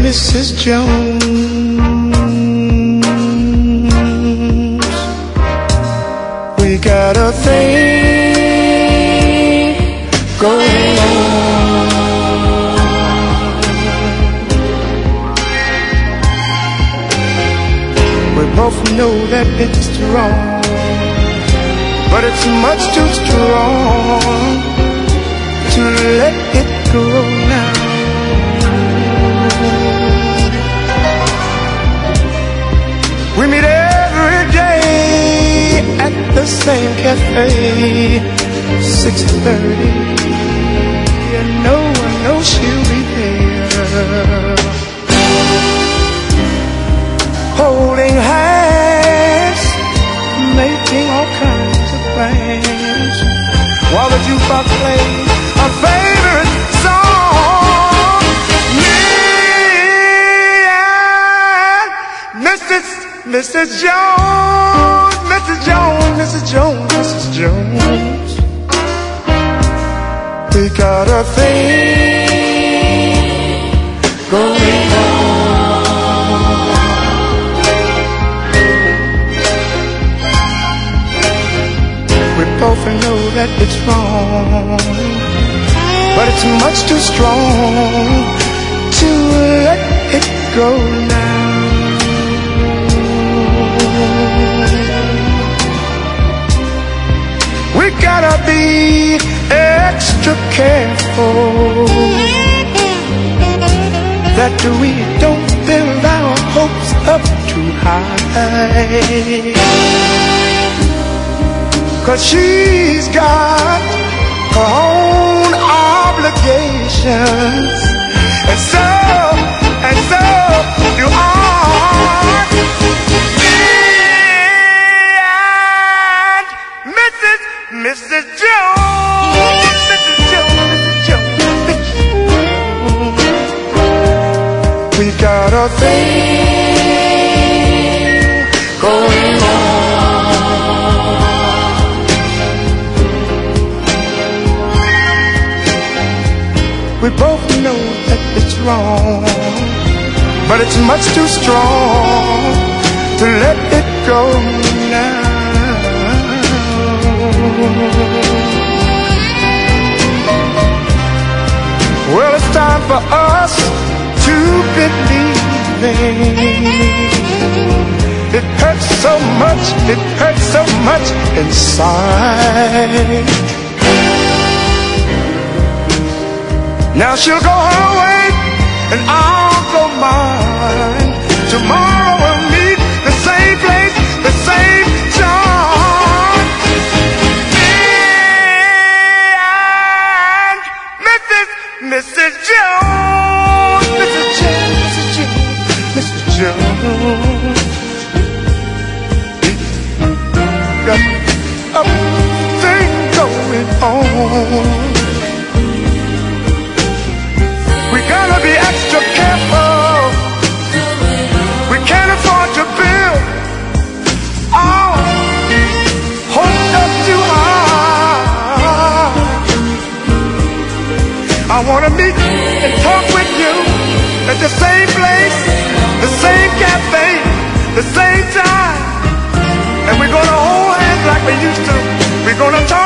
Mrs. Jones, we got a thing going on. We both know that it's wrong, but it's much too strong to let it go now. We meet every day at the same cafe, 6:30. And no one knows she'll be there, holding hands, making all kinds of plans, while the jukebox plays our favorite song. Me and Mrs. Jones, Mrs. Jones, Mrs. Jones, Mrs. Jones, we got a thing going on. We both know that it's wrong, but it's much too strong to let it go now. We gotta be extra careful that we don't build our hopes up too high, 'cause she's got her own obligations, and so do I. Mrs. Jones, Mrs. Jones, Mrs. Jones, Mrs. Jones, we got a thing going on. We both know that it's wrong, but it's much too strong to let it go now. Well, it's time for us to believe. It hurts so much inside. Now she'll go her way and I'll go mine. Tomorrow we'll meet the same place, the same time. Mrs. Jones, Mrs. Jones, Mrs. Jones, Mrs. Jones, got a thing going on. We gotta be extra careful. We can't afford to build our hopes up too high. I wanna meet and talk with you at the same place, the same cafe, the same time. And we're gonna hold hands like we used to. We're gonna talk